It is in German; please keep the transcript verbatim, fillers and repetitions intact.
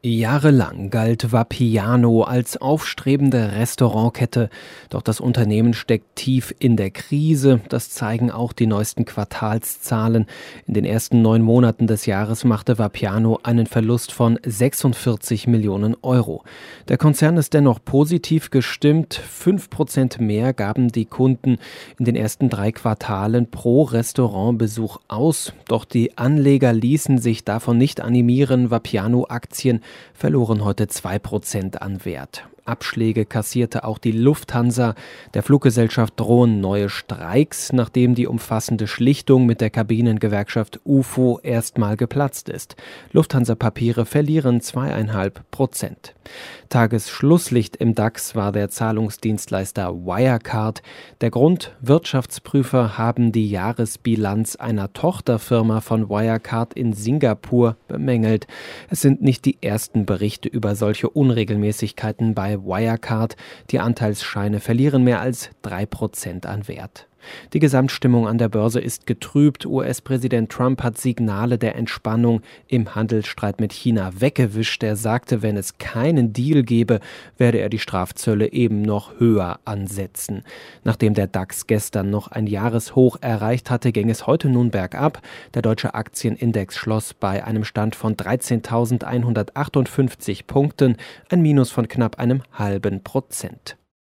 Jahrelang galt Vapiano als aufstrebende Restaurantkette, doch das Unternehmen steckt tief in der Krise. Das zeigen auch die neuesten Quartalszahlen. In den ersten neun Monaten des Jahres machte Vapiano einen Verlust von sechsundvierzig Millionen Euro. Der Konzern ist dennoch positiv gestimmt. Fünf Prozent mehr gaben die Kunden in den ersten drei Quartalen pro Restaurantbesuch aus. Doch die Anleger ließen sich davon nicht animieren. Vapiano-Aktien verloren heute zwei Prozent an Wert. Abschläge kassierte auch die Lufthansa. Der Fluggesellschaft drohen neue Streiks, nachdem die umfassende Schlichtung mit der Kabinengewerkschaft U F O erstmal geplatzt ist. Lufthansa-Papiere verlieren zwei Komma fünf Prozent. Tagesschlusslicht im DAX war der Zahlungsdienstleister Wirecard. Der Grund: Wirtschaftsprüfer haben die Jahresbilanz einer Tochterfirma von Wirecard in Singapur bemängelt. Es sind nicht die ersten Berichte über solche Unregelmäßigkeiten bei Wirecard. Die Anteilsscheine verlieren mehr als drei Prozent an Wert. Die Gesamtstimmung an der Börse ist getrübt. U S-Präsident Trump hat Signale der Entspannung im Handelsstreit mit China weggewischt. Er sagte, wenn es keinen Deal gebe, werde er die Strafzölle eben noch höher ansetzen. Nachdem der DAX gestern noch ein Jahreshoch erreicht hatte, ging es heute nun bergab. Der deutsche Aktienindex schloss bei einem Stand von dreizehntausendeinhundertachtundfünfzig Punkten, ein Minus von knapp einem halben Prozent.